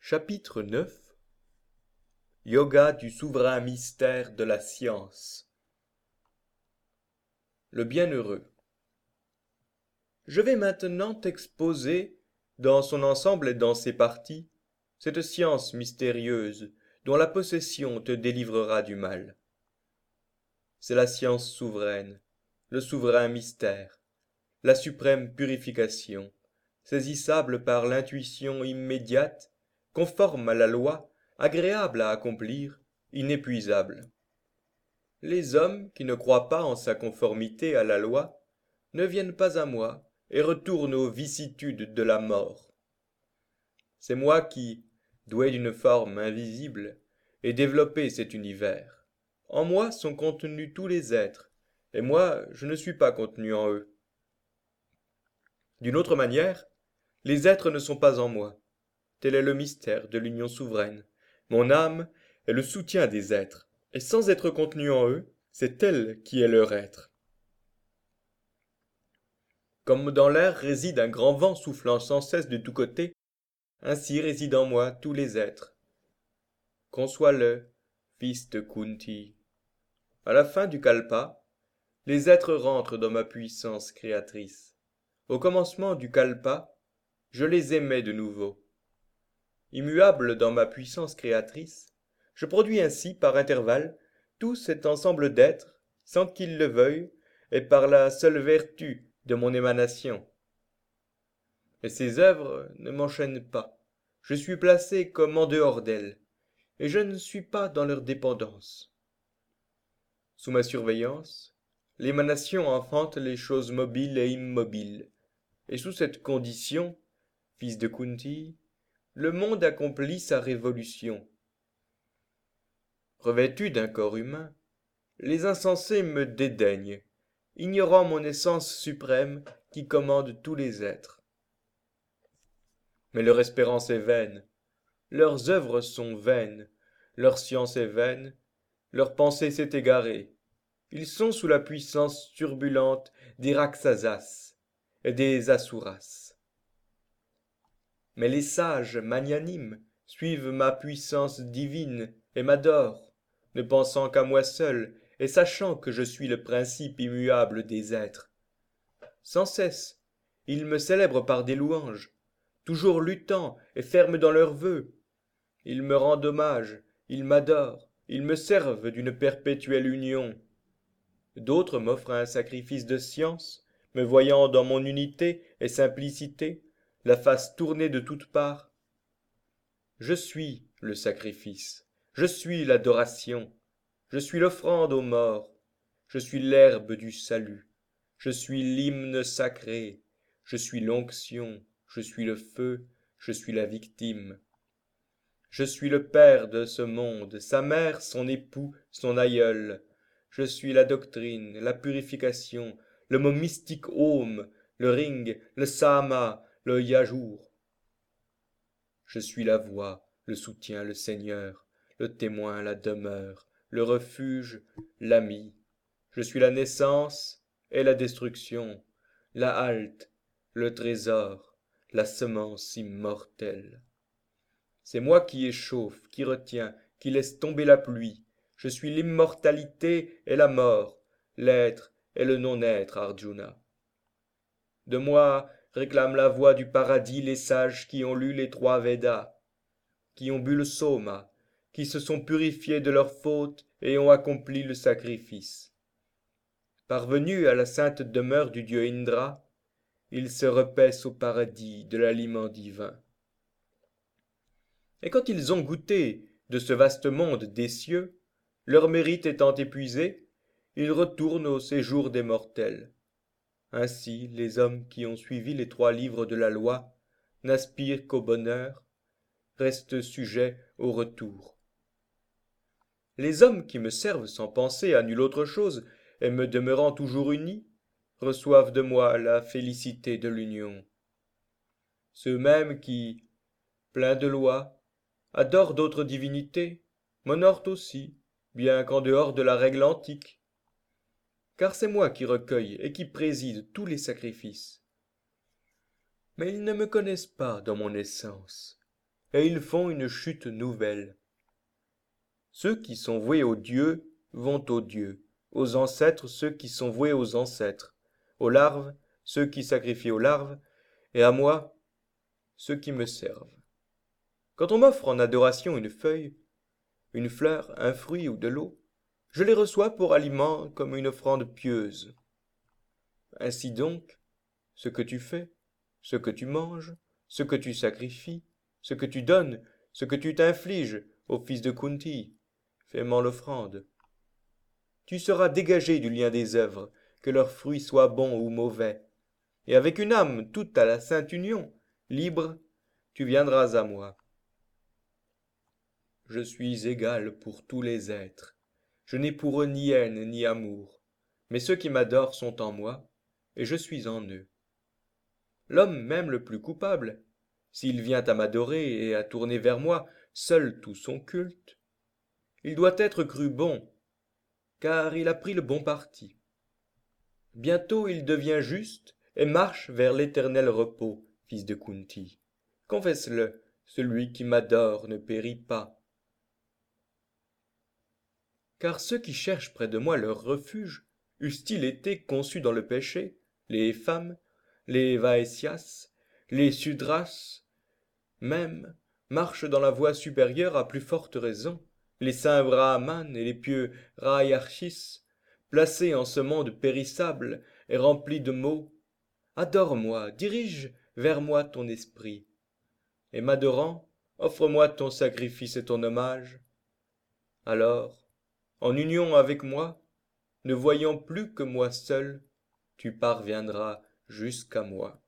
Chapitre 9. Yoga du souverain mystère de la science. Le bienheureux. Je vais maintenant t'exposer, dans son ensemble et dans ses parties, cette science mystérieuse dont la possession te délivrera du mal. C'est la science souveraine, le souverain mystère, la suprême purification, saisissable par l'intuition immédiate, conforme à la loi, agréable à accomplir, inépuisable. Les hommes qui ne croient pas en sa conformité à la loi ne viennent pas à moi et retournent aux vicissitudes de la mort. C'est moi qui, doué d'une forme invisible, ai développé cet univers. En moi sont contenus tous les êtres, et moi je ne suis pas contenu en eux. D'une autre manière, les êtres ne sont pas en moi. Tel est le mystère de l'union souveraine. Mon âme est le soutien des êtres, et sans être contenue en eux, c'est elle qui est leur être. Comme dans l'air réside un grand vent soufflant sans cesse de tous côtés, ainsi résident en moi tous les êtres. Conçois-le, fils de Kunti. À la fin du kalpa, les êtres rentrent dans ma puissance créatrice. Au commencement du kalpa, je les aimais de nouveau. Immuable dans ma puissance créatrice, je produis ainsi par intervalles tout cet ensemble d'êtres, sans qu'ils le veuillent, et par la seule vertu de mon émanation. Et ces œuvres ne m'enchaînent pas. Je suis placé comme en dehors d'elles, et je ne suis pas dans leur dépendance. Sous ma surveillance, l'émanation enfante les choses mobiles et immobiles, et sous cette condition, fils de Kunti, le monde accomplit sa révolution. Revêtu d'un corps humain, les insensés me dédaignent, ignorant mon essence suprême qui commande tous les êtres. Mais leur espérance est vaine, leurs œuvres sont vaines, leur science est vaine, leur pensée s'est égarée. Ils sont sous la puissance turbulente des Raksasas et des Asuras. Mais les sages magnanimes suivent ma puissance divine et m'adorent, ne pensant qu'à moi seul et sachant que je suis le principe immuable des êtres. Sans cesse, ils me célèbrent par des louanges, toujours luttant et fermes dans leurs vœux. Ils me rendent hommage, ils m'adorent, ils me servent d'une perpétuelle union. D'autres m'offrent un sacrifice de science, me voyant dans mon unité et simplicité, la face tournée de toutes parts. Je suis le sacrifice, je suis l'adoration, je suis l'offrande aux morts, je suis l'herbe du salut, je suis l'hymne sacré, je suis l'onction, je suis le feu, je suis la victime. Je suis le père de ce monde, sa mère, son époux, son aïeul. Je suis la doctrine, la purification, le mot mystique Om, le ring, le sama, le yajour. Je suis la voix, le soutien, le Seigneur, le témoin, la demeure, le refuge, l'ami. Je suis la naissance et la destruction, la halte, le trésor, la semence immortelle. C'est moi qui échauffe, qui retient, qui laisse tomber la pluie. Je suis l'immortalité et la mort, l'être et le non-être, Arjuna. De moi réclament la voie du paradis les sages qui ont lu les 3 Védas, qui ont bu le soma, qui se sont purifiés de leurs fautes et ont accompli le sacrifice. Parvenus à la sainte demeure du dieu Indra, ils se repaissent au paradis de l'aliment divin. Et quand ils ont goûté de ce vaste monde des cieux, leur mérite étant épuisé, ils retournent au séjour des mortels. Ainsi, les hommes qui ont suivi les 3 livres de la loi n'aspirent qu'au bonheur, restent sujets au retour. Les hommes qui me servent sans penser à nulle autre chose et me demeurant toujours unis, reçoivent de moi la félicité de l'union. Ceux mêmes qui, pleins de lois, adorent d'autres divinités, m'honorent aussi, bien qu'en dehors de la règle antique. Car c'est moi qui recueille et qui préside tous les sacrifices. Mais ils ne me connaissent pas dans mon essence, et ils font une chute nouvelle. Ceux qui sont voués aux dieux vont aux dieux, aux ancêtres ceux qui sont voués aux ancêtres, aux larves ceux qui sacrifient aux larves, et à moi ceux qui me servent. Quand on m'offre en adoration une feuille, une fleur, un fruit ou de l'eau, je les reçois pour aliment comme une offrande pieuse. Ainsi donc, ce que tu fais, ce que tu manges, ce que tu sacrifies, ce que tu donnes, ce que tu t'infliges au fils de Kunti, fais-m'en l'offrande. Tu seras dégagé du lien des œuvres, que leurs fruits soient bons ou mauvais, et avec une âme toute à la sainte union, libre, tu viendras à moi. Je suis égal pour tous les êtres, je n'ai pour eux ni haine ni amour, mais ceux qui m'adorent sont en moi, et je suis en eux. L'homme même le plus coupable, s'il vient à m'adorer et à tourner vers moi seul tout son culte, il doit être cru bon, car il a pris le bon parti. Bientôt il devient juste et marche vers l'éternel repos, fils de Kunti. Confesse-le, celui qui m'adore ne périt pas. Car ceux qui cherchent près de moi leur refuge, eussent-ils été conçus dans le péché, les femmes, les Vaésias, les Sudras, même, marchent dans la voie supérieure à plus forte raison, les saints Brahmanes et les pieux Rayarchis, placés en ce monde périssable et rempli de maux. Adore-moi, dirige vers moi ton esprit, et m'adorant, offre-moi ton sacrifice et ton hommage. Alors, en union avec moi, ne voyant plus que moi seul, tu parviendras jusqu'à moi.